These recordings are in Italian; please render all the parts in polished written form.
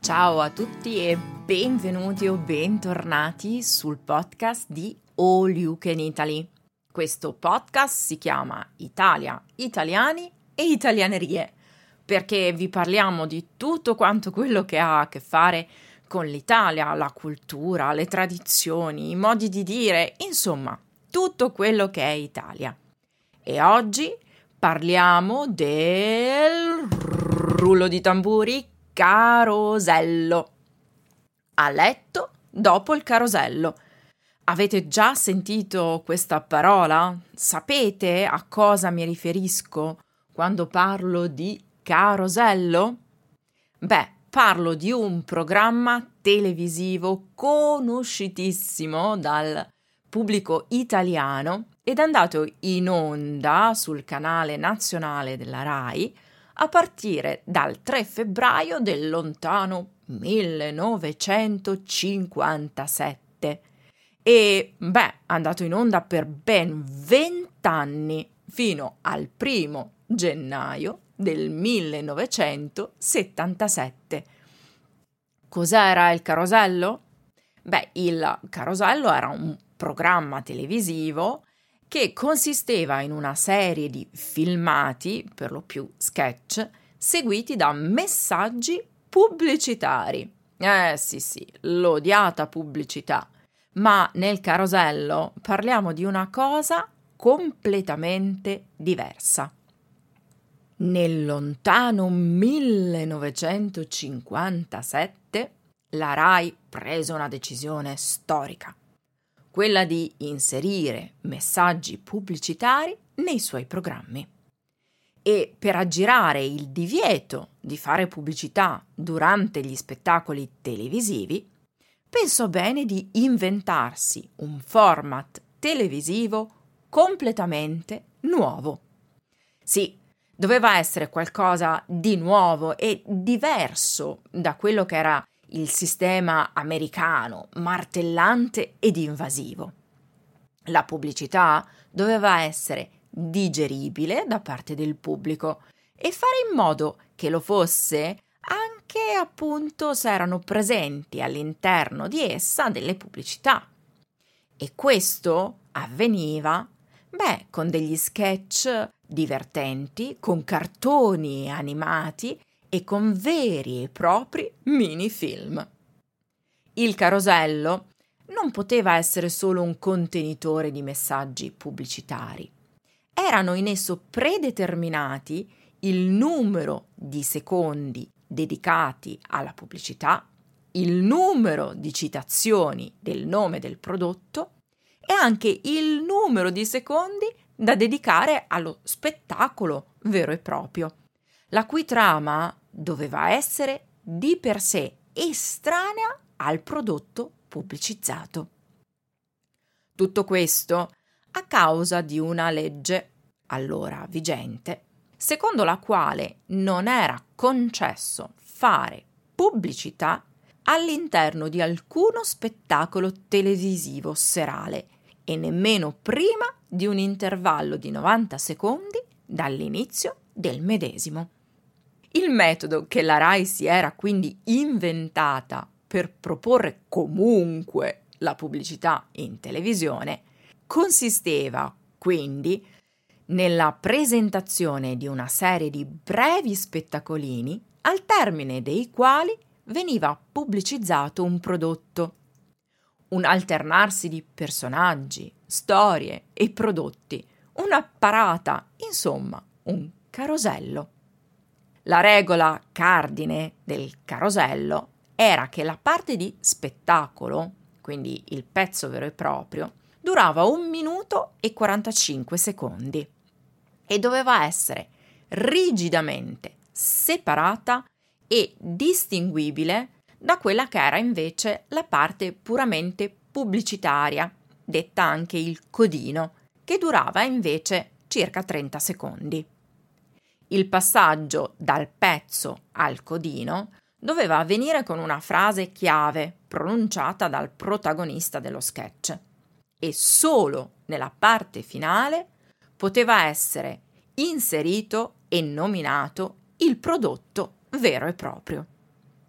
Ciao a tutti e benvenuti o bentornati sul podcast di All You Can Italy. Questo podcast si chiama Italia, Italiani e Italianerie, perché vi parliamo di tutto quanto quello che ha a che fare con l'Italia, la cultura, le tradizioni, i modi di dire, insomma, tutto quello che è Italia. E oggi parliamo del rullo di tamburi carosello. A letto dopo il carosello. Avete già sentito questa parola? Sapete a cosa mi riferisco quando parlo di carosello? Beh, parlo di un programma televisivo conosciutissimo dal pubblico italiano ed è andato in onda sul canale nazionale della RAI a partire dal 3 febbraio del lontano 1957 e, è andato in onda per ben 20 anni, fino al 1 gennaio del 1977. Cos'era il carosello? Il carosello era un programma televisivo che consisteva in una serie di filmati, per lo più sketch, seguiti da messaggi pubblicitari. Sì, l'odiata pubblicità. Ma nel carosello parliamo di una cosa completamente diversa. Nel lontano 1957 la RAI prese una decisione storica, quella di inserire messaggi pubblicitari nei suoi programmi. E per aggirare il divieto di fare pubblicità durante gli spettacoli televisivi, pensò bene di inventarsi un format televisivo completamente nuovo. Sì, doveva essere qualcosa di nuovo e diverso da quello che era il sistema americano, martellante ed invasivo. La pubblicità doveva essere digeribile da parte del pubblico e fare in modo che lo fosse anche appunto se erano presenti all'interno di essa delle pubblicità. E questo avveniva, con degli sketch divertenti, con cartoni animati e con veri e propri minifilm. Il carosello non poteva essere solo un contenitore di messaggi pubblicitari. Erano in esso predeterminati il numero di secondi dedicati alla pubblicità, il numero di citazioni del nome del prodotto e anche il numero di secondi da dedicare allo spettacolo vero e proprio, la cui trama doveva essere di per sé estranea al prodotto pubblicizzato. Tutto questo a causa di una legge, allora vigente, secondo la quale non era concesso fare pubblicità all'interno di alcuno spettacolo televisivo serale e nemmeno prima di un intervallo di 90 secondi dall'inizio del medesimo. Il metodo che la RAI si era quindi inventata per proporre comunque la pubblicità in televisione consisteva quindi nella presentazione di una serie di brevi spettacolini al termine dei quali veniva pubblicizzato un prodotto, un alternarsi di personaggi, storie e prodotti, una parata, insomma, un carosello. La regola cardine del carosello era che la parte di spettacolo, quindi il pezzo vero e proprio, durava 1 minuto e 45 secondi e doveva essere rigidamente separata e distinguibile da quella che era invece la parte puramente pubblicitaria, detta anche il codino, che durava invece circa 30 secondi. Il passaggio dal pezzo al codino doveva avvenire con una frase chiave pronunciata dal protagonista dello sketch e solo nella parte finale poteva essere inserito e nominato il prodotto vero e proprio.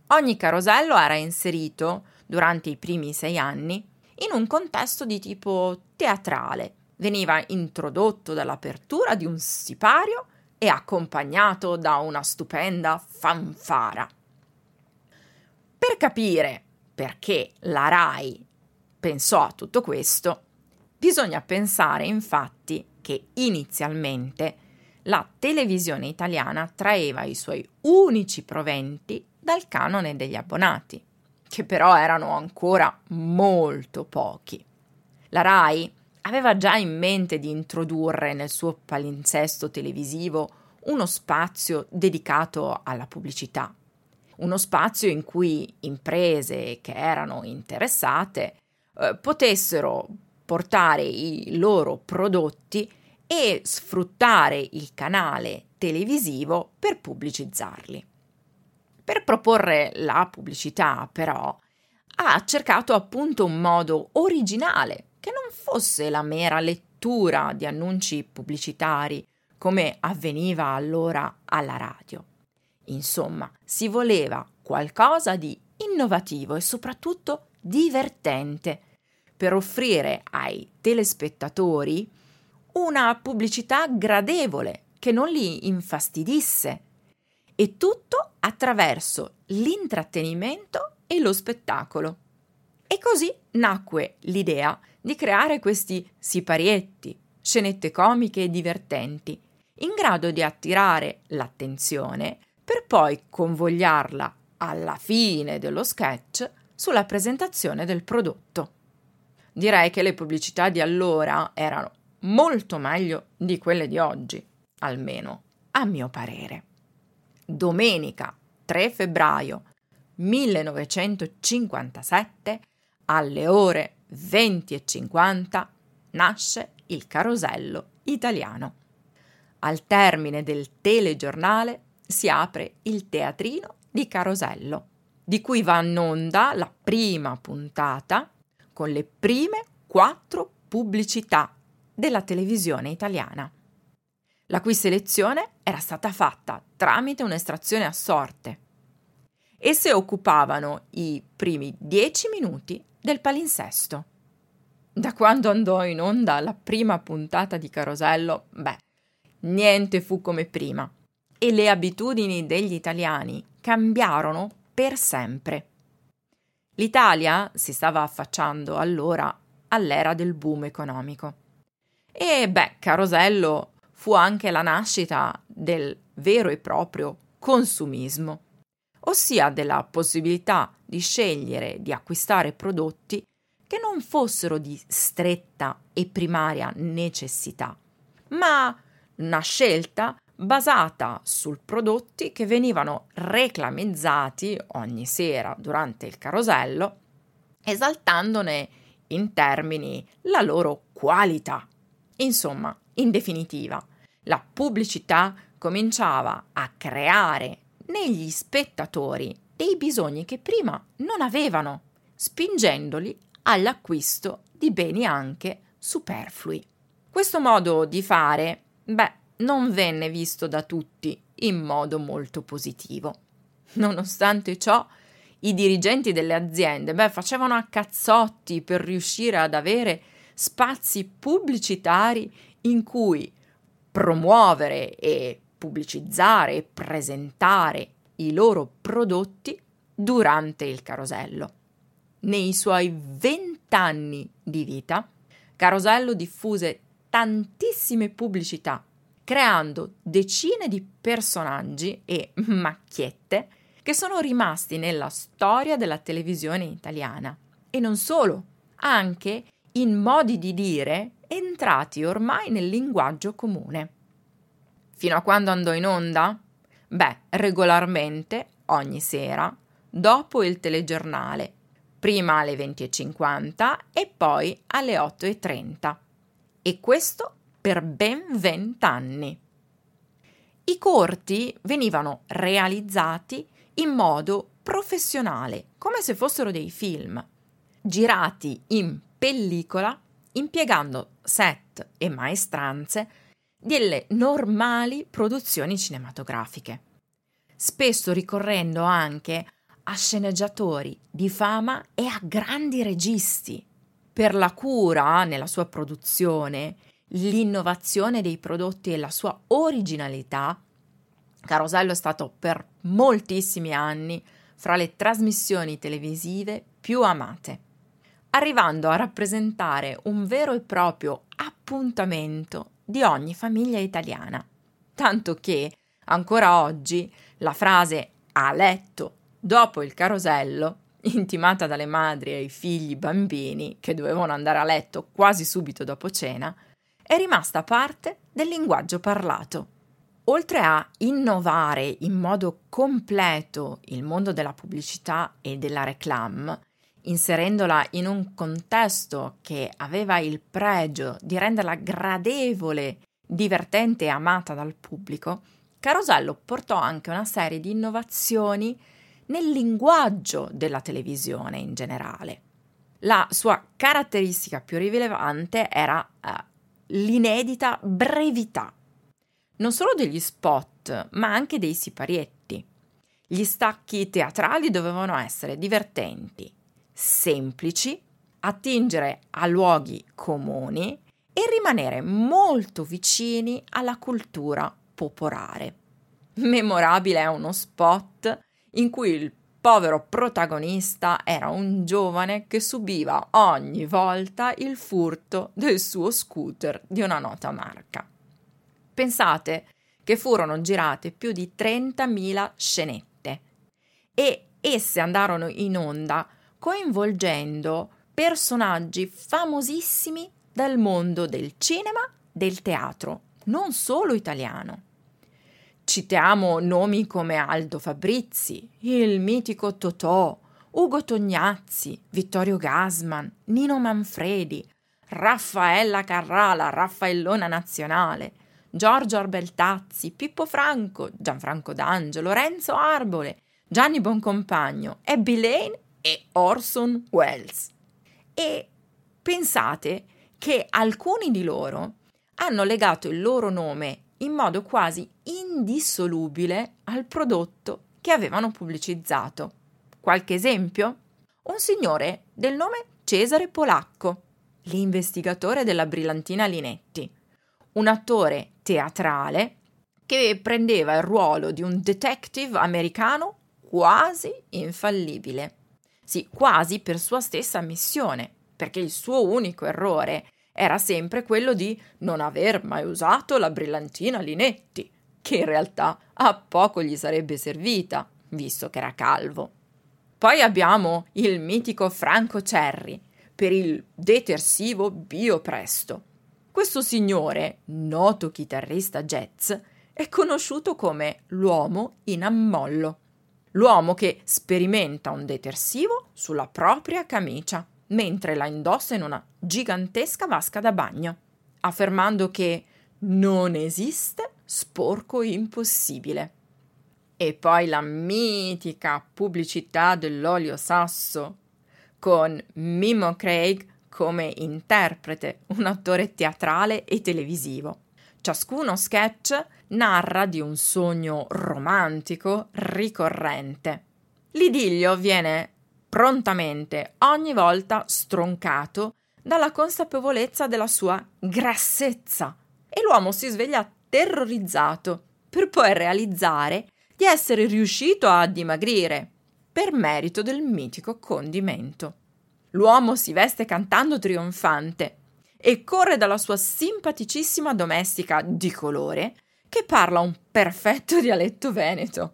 Ogni carosello era inserito, durante i primi 6 anni, in un contesto di tipo teatrale. Veniva introdotto dall'apertura di un sipario e accompagnato da una stupenda fanfara. Per capire perché la RAI pensò a tutto questo, bisogna pensare infatti che inizialmente la televisione italiana traeva i suoi unici proventi dal canone degli abbonati, che però erano ancora molto pochi. La RAI aveva già in mente di introdurre nel suo palinsesto televisivo uno spazio dedicato alla pubblicità, uno spazio in cui imprese che erano interessate potessero portare i loro prodotti e sfruttare il canale televisivo per pubblicizzarli. Per proporre la pubblicità, però, ha cercato appunto un modo originale, che non fosse la mera lettura di annunci pubblicitari come avveniva allora alla radio. Insomma, si voleva qualcosa di innovativo e soprattutto divertente per offrire ai telespettatori una pubblicità gradevole che non li infastidisse, e tutto attraverso l'intrattenimento e lo spettacolo. E così nacque l'idea di creare questi siparietti, scenette comiche e divertenti, in grado di attirare l'attenzione per poi convogliarla alla fine dello sketch sulla presentazione del prodotto. Direi che le pubblicità di allora erano molto meglio di quelle di oggi, almeno a mio parere. Domenica 3 febbraio 1957, alle ore 20:50, nasce il Carosello italiano. Al termine del telegiornale si apre il teatrino di Carosello, di cui va in onda la prima puntata con le prime 4 pubblicità della televisione italiana, la cui selezione era stata fatta tramite un'estrazione a sorte. Esse occupavano i primi 10 minuti del palinsesto. Da quando andò in onda la prima puntata di Carosello, niente fu come prima e le abitudini degli italiani cambiarono per sempre. L'Italia si stava affacciando allora all'era del boom economico. E Carosello fu anche la nascita del vero e proprio consumismo, ossia della possibilità di scegliere di acquistare prodotti che non fossero di stretta e primaria necessità, ma una scelta basata su prodotti che venivano reclamizzati ogni sera durante il carosello, esaltandone in termini la loro qualità. Insomma, in definitiva, la pubblicità cominciava a creare negli spettatori dei bisogni che prima non avevano, spingendoli all'acquisto di beni anche superflui. Questo modo di fare, non venne visto da tutti in modo molto positivo. Nonostante ciò, i dirigenti delle aziende, facevano a cazzotti per riuscire ad avere spazi pubblicitari in cui promuovere e pubblicizzare e presentare i loro prodotti durante il carosello. Nei suoi 20 anni di vita, Carosello diffuse tantissime pubblicità, creando decine di personaggi e macchiette che sono rimasti nella storia della televisione italiana. E non solo, anche in modi di dire entrati ormai nel linguaggio comune. Fino a quando andò in onda? Regolarmente, ogni sera, dopo il telegiornale, prima alle 20:50 e poi alle 8:30. E questo per ben 20 anni. I corti venivano realizzati in modo professionale, come se fossero dei film, girati in pellicola, impiegando set e maestranze delle normali produzioni cinematografiche, spesso ricorrendo anche a sceneggiatori di fama e a grandi registi. Per la cura nella sua produzione, l'innovazione dei prodotti e la sua originalità, Carosello è stato per moltissimi anni fra le trasmissioni televisive più amate, arrivando a rappresentare un vero e proprio appuntamento di ogni famiglia italiana, tanto che ancora oggi la frase "a letto dopo il carosello", intimata dalle madri ai figli bambini che dovevano andare a letto quasi subito dopo cena, è rimasta parte del linguaggio parlato. Oltre a innovare in modo completo il mondo della pubblicità e della réclame, inserendola in un contesto che aveva il pregio di renderla gradevole, divertente e amata dal pubblico, Carosello portò anche una serie di innovazioni nel linguaggio della televisione in generale. La sua caratteristica più rilevante era l'inedita brevità, non solo degli spot, ma anche dei siparietti. Gli stacchi teatrali dovevano essere divertenti, semplici, attingere a luoghi comuni e rimanere molto vicini alla cultura popolare. Memorabile è uno spot in cui il povero protagonista era un giovane che subiva ogni volta il furto del suo scooter di una nota marca. Pensate che furono girate più di 30.000 scenette e esse andarono in onda coinvolgendo personaggi famosissimi del mondo del cinema, del teatro, non solo italiano. Citiamo nomi come Aldo Fabrizi, il mitico Totò, Ugo Tognazzi, Vittorio Gassman, Nino Manfredi, Raffaella Carrà, Raffaellona nazionale, Giorgio Arbeltazzi, Pippo Franco, Gianfranco D'Angelo, Lorenzo Arbore, Gianni Boncompagno, Abby Lane e Orson Welles. E pensate che alcuni di loro hanno legato il loro nome in modo quasi indissolubile al prodotto che avevano pubblicizzato. Qualche esempio? Un signore del nome Cesare Polacco, l'investigatore della brillantina Linetti, un attore teatrale che prendeva il ruolo di un detective americano quasi infallibile. Sì, quasi per sua stessa missione, perché il suo unico errore era sempre quello di non aver mai usato la brillantina Linetti, che in realtà a poco gli sarebbe servita, visto che era calvo. Poi abbiamo il mitico Franco Cerri per il detersivo Biopresto. Questo signore, noto chitarrista jazz, è conosciuto come l'uomo in ammollo, l'uomo che sperimenta un detersivo sulla propria camicia mentre la indossa in una gigantesca vasca da bagno, affermando che non esiste sporco impossibile. E poi la mitica pubblicità dell'olio sasso, con Mimo Craig come interprete, un attore teatrale e televisivo. Ciascuno sketch narra di un sogno romantico ricorrente. L'idillio viene prontamente ogni volta stroncato dalla consapevolezza della sua grassezza e l'uomo si sveglia terrorizzato per poi realizzare di essere riuscito a dimagrire per merito del mitico condimento. L'uomo si veste cantando trionfante e corre dalla sua simpaticissima domestica di colore che parla un perfetto dialetto veneto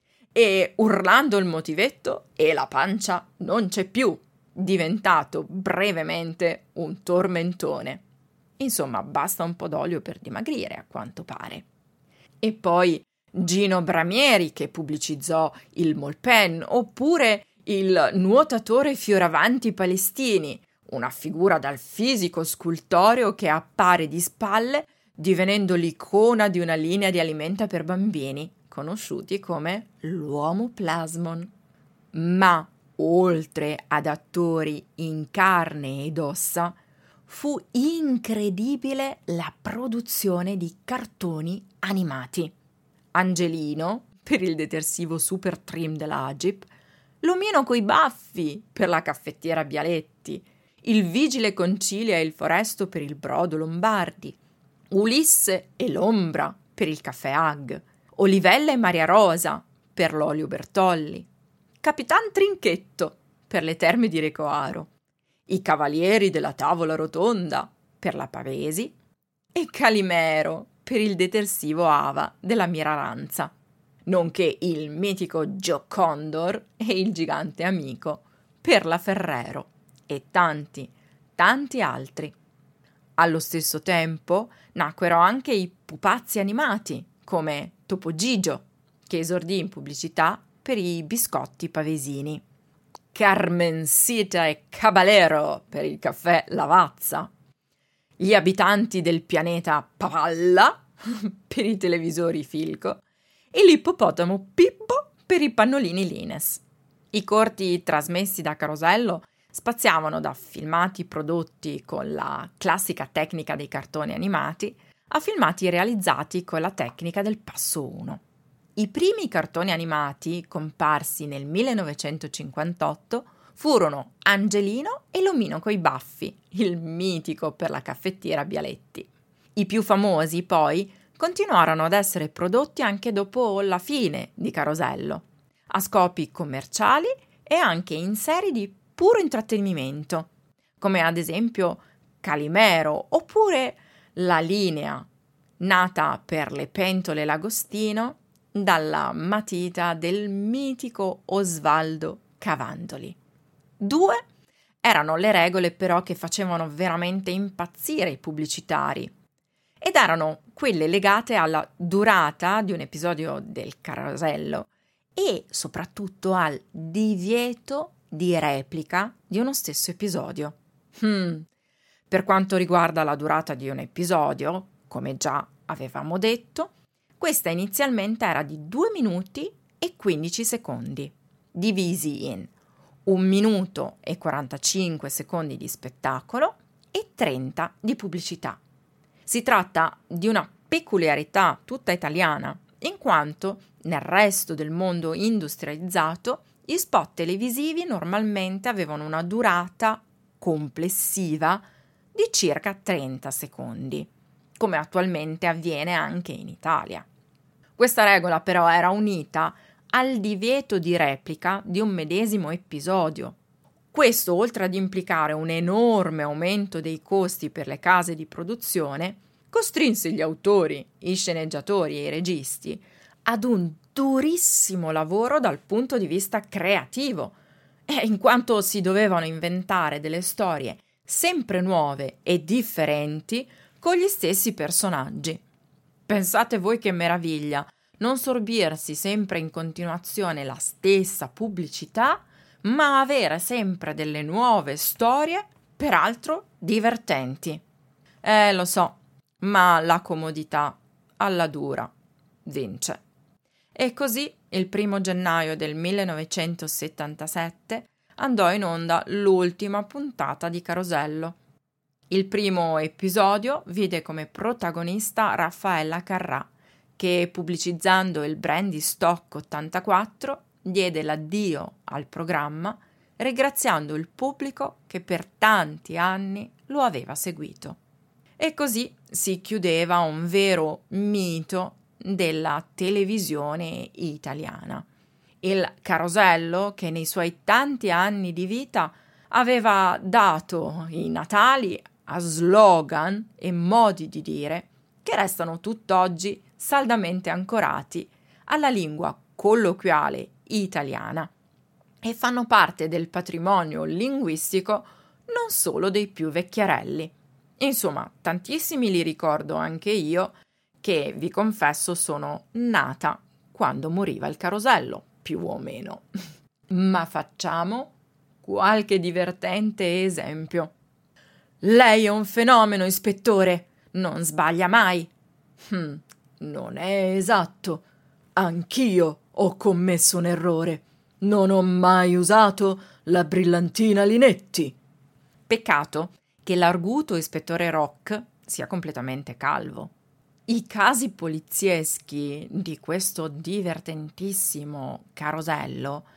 e urlando il motivetto e la pancia non c'è più, diventato brevemente un tormentone. Insomma, basta un po' d'olio per dimagrire, a quanto pare. E poi Gino Bramieri che pubblicizzò il Molpen, oppure il nuotatore Fioravanti Palestini, una figura dal fisico scultoreo che appare di spalle divenendo l'icona di una linea di alimenta per bambini, conosciuti come l'uomo plasmon. Ma, oltre ad attori in carne ed ossa, fu incredibile la produzione di cartoni animati. Angelino, per il detersivo Super Trim della Agip, l'omino coi baffi per la caffettiera Bialetti, il vigile concilia il foresto per il brodo Lombardi, Ulisse e l'ombra per il caffè Ag, Olivella e Maria Rosa per l'olio Bertolli, Capitan Trinchetto per le terme di Recoaro, i cavalieri della tavola rotonda per la Pavesi e Calimero per il detersivo Ava della Miraranza, nonché il mitico Giocondor e il gigante amico per la Ferrero e tanti, tanti altri. Allo stesso tempo nacquero anche i pupazzi animati, come Topo Gigio, che esordì in pubblicità per i biscotti pavesini, Carmencita e Caballero per il caffè Lavazza, gli abitanti del pianeta Pavalla per i televisori Filco e l'ippopotamo Pippo per i pannolini Lines. I corti trasmessi da Carosello spaziavano da filmati prodotti con la classica tecnica dei cartoni animati a filmati realizzati con la tecnica del passo 1. I primi cartoni animati, comparsi nel 1958, furono Angelino e l'omino coi baffi, il mitico per la caffettiera Bialetti. I più famosi, poi, continuarono ad essere prodotti anche dopo la fine di Carosello, a scopi commerciali e anche in serie di puro intrattenimento, come ad esempio Calimero oppure La Linea, nata per le pentole Lagostino dalla matita del mitico Osvaldo Cavandoli. 2 erano le regole però che facevano veramente impazzire i pubblicitari ed erano quelle legate alla durata di un episodio del Carosello e soprattutto al divieto di replica di uno stesso episodio. Per quanto riguarda la durata di un episodio, come già avevamo detto, questa inizialmente era di 2 minuti e 15 secondi, divisi in 1 minuto e 45 secondi di spettacolo e 30 di pubblicità. Si tratta di una peculiarità tutta italiana, in quanto nel resto del mondo industrializzato gli spot televisivi normalmente avevano una durata complessiva di circa 30 secondi, come attualmente avviene anche in Italia. Questa regola però era unita al divieto di replica di un medesimo episodio. Questo, oltre ad implicare un enorme aumento dei costi per le case di produzione, costrinse gli autori, i sceneggiatori e i registi ad un durissimo lavoro dal punto di vista creativo, in quanto si dovevano inventare delle storie sempre nuove e differenti con gli stessi personaggi. Pensate voi che meraviglia non sorbirsi sempre in continuazione la stessa pubblicità, ma avere sempre delle nuove storie, peraltro divertenti. Lo so, ma la comodità alla dura vince. E così il 1 gennaio del 1977 andò in onda l'ultima puntata di Carosello. Il primo episodio vide come protagonista Raffaella Carrà, che pubblicizzando il Brandy Stock 84 diede l'addio al programma, ringraziando il pubblico che per tanti anni lo aveva seguito. E così si chiudeva un vero mito della televisione italiana. Il Carosello, che nei suoi tanti anni di vita aveva dato i natali a slogan e modi di dire che restano tutt'oggi saldamente ancorati alla lingua colloquiale italiana e fanno parte del patrimonio linguistico non solo dei più vecchierelli. Insomma, tantissimi li ricordo anche io, che vi confesso sono nata quando moriva il Carosello, più o meno. Ma facciamo qualche divertente esempio. Lei è un fenomeno, ispettore, non sbaglia mai. Non è esatto. Anch'io ho commesso un errore. Non ho mai usato la brillantina Linetti. Peccato che l'arguto ispettore Rock sia completamente calvo. I casi polizieschi di questo divertentissimo Carosello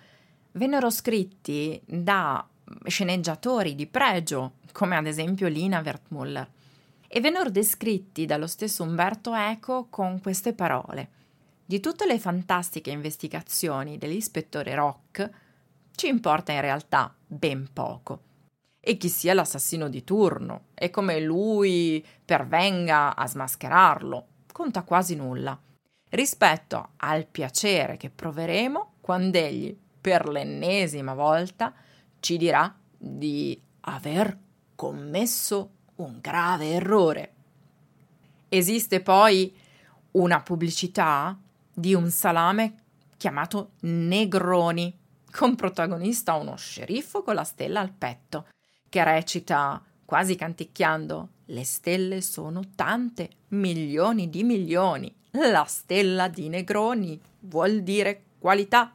vennero scritti da sceneggiatori di pregio, come ad esempio Lina Wertmuller, e vennero descritti dallo stesso Umberto Eco con queste parole: di tutte le fantastiche investigazioni dell'ispettore Rock ci importa in realtà ben poco. E chi sia l'assassino di turno e come lui pervenga a smascherarlo conta quasi nulla rispetto al piacere che proveremo quando egli, per l'ennesima volta, ci dirà di aver commesso un grave errore. Esiste poi una pubblicità di un salame chiamato Negroni, con protagonista uno sceriffo con la stella al petto, che recita, quasi canticchiando: le stelle sono tante, milioni di milioni, la stella di Negroni vuol dire qualità.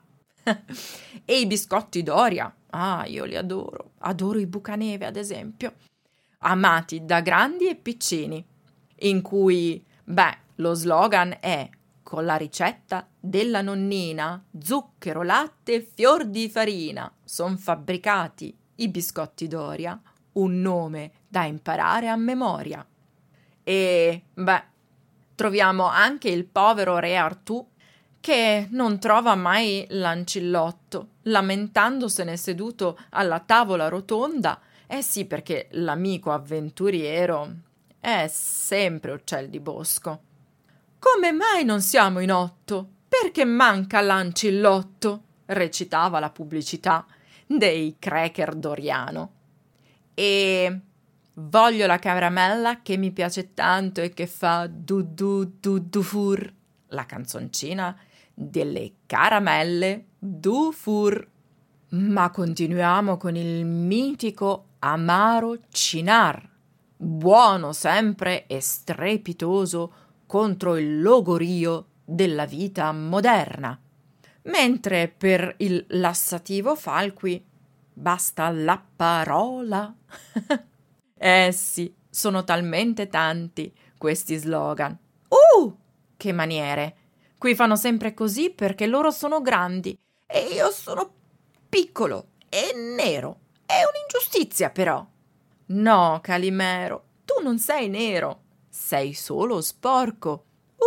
E i biscotti Doria, io li adoro i Bucaneve ad esempio, amati da grandi e piccini, in cui, lo slogan è: con la ricetta della nonnina, zucchero, latte e fior di farina, son fabbricati i biscotti Doria, un nome da imparare a memoria. E, troviamo anche il povero re Artù, che non trova mai l'ancillotto, lamentandosene seduto alla tavola rotonda. Sì, perché l'amico avventuriero è sempre uccel di bosco. Come mai non siamo in 8? Perché manca l'ancillotto? Recitava la pubblicità dei cracker Doriano. E voglio la caramella che mi piace tanto e che fa du du du du fur, la canzoncina delle caramelle Dufour. Ma continuiamo con il mitico amaro Cynar, buono sempre e strepitoso contro il logorio della vita moderna, mentre per il lassativo Falqui basta la parola. Sì, sono talmente tanti questi slogan. Che maniere! Qui fanno sempre così perché loro sono grandi e io sono piccolo e nero. È un'ingiustizia, però. No, Calimero, tu non sei nero, sei solo sporco.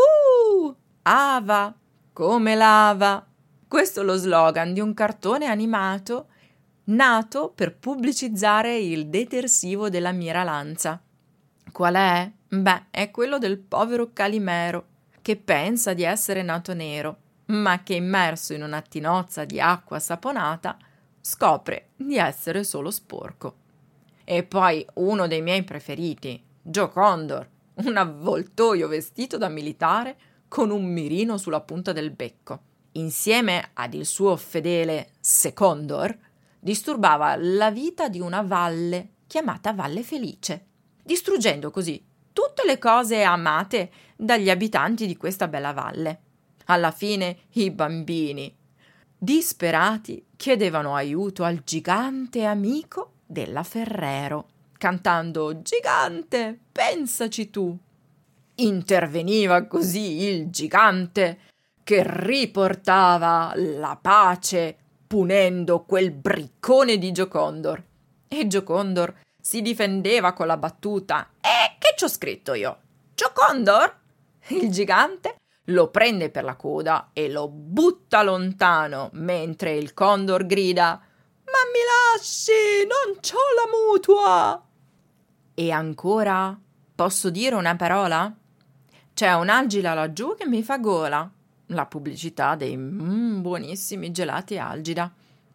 Ava, come lava. Questo è lo slogan di un cartone animato nato per pubblicizzare il detersivo della Miralanza. Qual è? È quello del povero Calimero, che pensa di essere nato nero, ma che immerso in una tinozza di acqua saponata scopre di essere solo sporco. E poi uno dei miei preferiti, Joe Condor, un avvoltoio vestito da militare con un mirino sulla punta del becco. Insieme ad il suo fedele Secondor, disturbava la vita di una valle chiamata Valle Felice, distruggendo così tutte le cose amate dagli abitanti di questa bella valle. Alla fine i bambini, disperati, chiedevano aiuto al gigante amico della Ferrero, cantando: «Gigante, pensaci tu!» Interveniva così il gigante, che riportava la pace punendo quel briccone di Giocondor. E Giocondor si difendeva con la battuta: che c'ho scritto io? Giocondor? Il gigante lo prende per la coda e lo butta lontano, mentre il Condor grida: «Ma mi lasci, non c'ho la mutua!» E ancora, posso dire una parola? C'è un'algida laggiù che mi fa gola, la pubblicità dei buonissimi gelati Algida.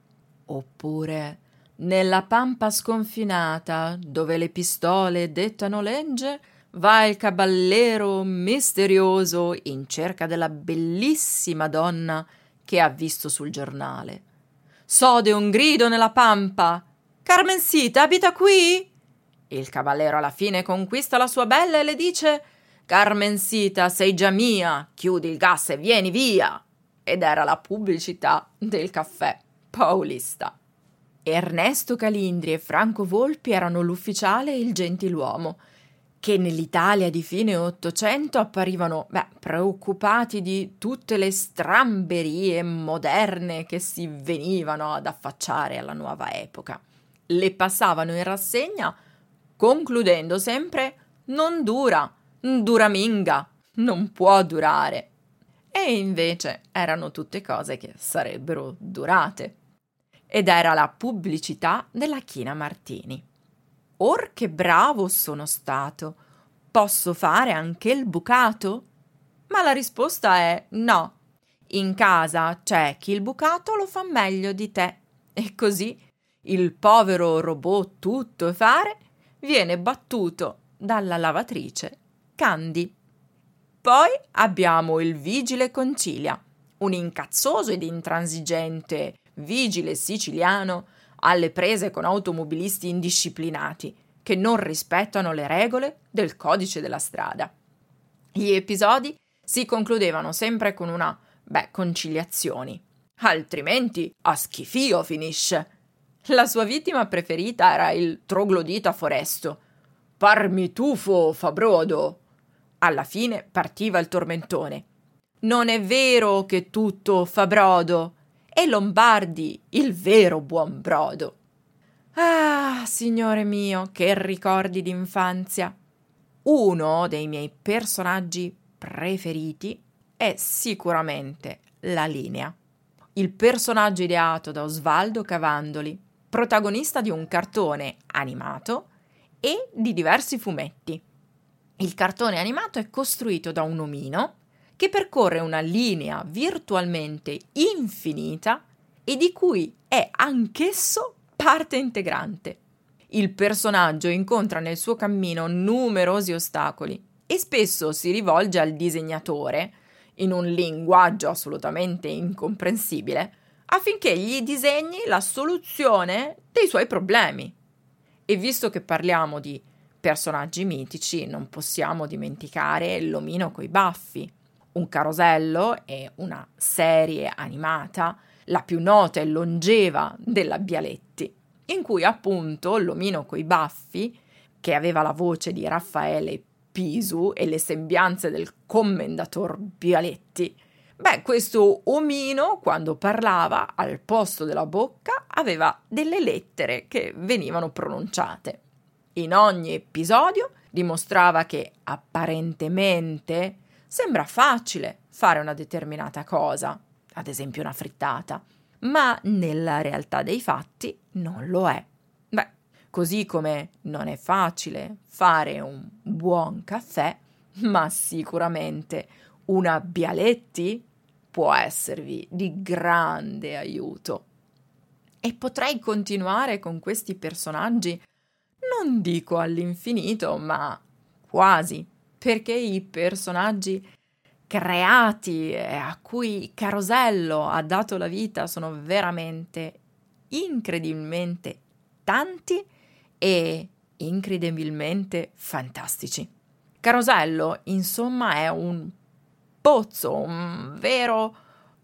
Oppure, nella pampa sconfinata, dove le pistole dettano legge, va il caballero misterioso in cerca della bellissima donna che ha visto sul giornale. Sode un grido nella pampa: «Carmensita abita qui?» Il cavallero alla fine conquista la sua bella e le dice: «Carmensita, sei già mia, chiudi il gas e vieni via!» Ed era la pubblicità del caffè Paulista. Ernesto Calindri e Franco Volpi erano l'ufficiale e il gentiluomo, che nell'Italia di fine Ottocento apparivano, preoccupati di tutte le stramberie moderne che si venivano ad affacciare alla nuova epoca. Le passavano in rassegna, concludendo sempre: non dura, duraminga, non può durare. E invece erano tutte cose che sarebbero durate. Ed era la pubblicità della China Martini. Or che bravo sono stato, posso fare anche il bucato? Ma la risposta è no. In casa c'è chi il bucato lo fa meglio di te. E così il povero robot tutto fare viene battuto dalla lavatrice Candy. Poi abbiamo il vigile Concilia, un incazzoso ed intransigente vigile siciliano alle prese con automobilisti indisciplinati che non rispettano le regole del codice della strada. Gli episodi si concludevano sempre con una conciliazioni, altrimenti a schifio finisce. La sua vittima preferita era il troglodita Foresto. Parmitufo fa brodo. Alla fine partiva il tormentone. Non è vero che tutto fa brodo. E Lombardi, il vero buon brodo. Ah, signore mio, che ricordi d'infanzia! Uno dei miei personaggi preferiti è sicuramente la Linea, il personaggio ideato da Osvaldo Cavandoli, protagonista di un cartone animato e di diversi fumetti. Il cartone animato è costruito da un omino che percorre una linea virtualmente infinita e di cui è anch'esso parte integrante. Il personaggio incontra nel suo cammino numerosi ostacoli e spesso si rivolge al disegnatore, in un linguaggio assolutamente incomprensibile, affinché gli disegni la soluzione dei suoi problemi. E visto che parliamo di personaggi mitici, non possiamo dimenticare l'omino coi baffi. Un carosello è una serie animata, la più nota e longeva della Bialetti, in cui appunto l'omino coi baffi, che aveva la voce di Raffaele Pisu e le sembianze del commendator Bialetti, questo omino, quando parlava, al posto della bocca aveva delle lettere che venivano pronunciate. In ogni episodio dimostrava che apparentemente sembra facile fare una determinata cosa, ad esempio una frittata, ma nella realtà dei fatti non lo è. Così come non è facile fare un buon caffè, ma sicuramente una Bialetti può esservi di grande aiuto. E potrei continuare con questi personaggi, non dico all'infinito, ma quasi, perché i personaggi creati e a cui Carosello ha dato la vita sono veramente incredibilmente tanti e incredibilmente fantastici. Carosello, insomma, è un pozzo, un vero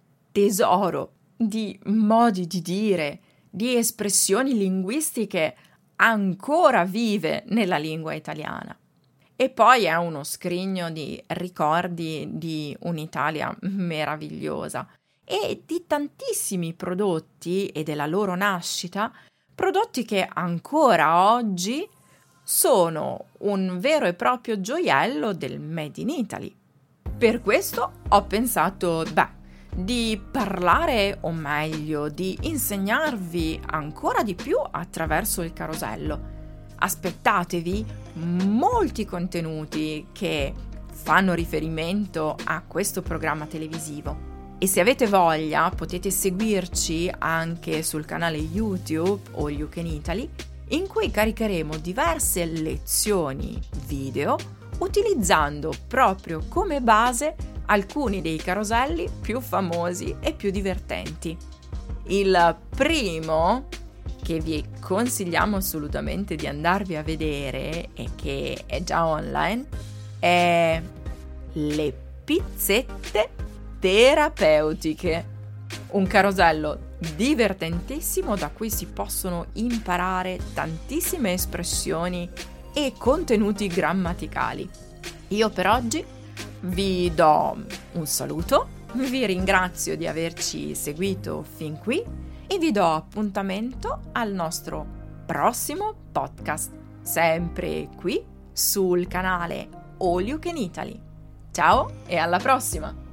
tesoro di modi di dire, di espressioni linguistiche ancora vive nella lingua italiana. E poi è uno scrigno di ricordi di un'Italia meravigliosa e di tantissimi prodotti e della loro nascita, prodotti che ancora oggi sono un vero e proprio gioiello del Made in Italy. Per questo ho pensato, di parlare, o meglio, di insegnarvi ancora di più attraverso il carosello. Aspettatevi molti contenuti che fanno riferimento a questo programma televisivo. E se avete voglia potete seguirci anche sul canale YouTube All You Can Italy, in cui caricheremo diverse lezioni video utilizzando proprio come base alcuni dei caroselli più famosi e più divertenti. Il primo che vi consigliamo assolutamente di andarvi a vedere e che è già online è le pizzette terapeutiche, un carosello divertentissimo da cui si possono imparare tantissime espressioni e contenuti grammaticali. Io per oggi vi do un saluto, vi ringrazio di averci seguito fin qui e vi do appuntamento al nostro prossimo podcast, sempre qui sul canale All You Can Italy. Ciao e alla prossima!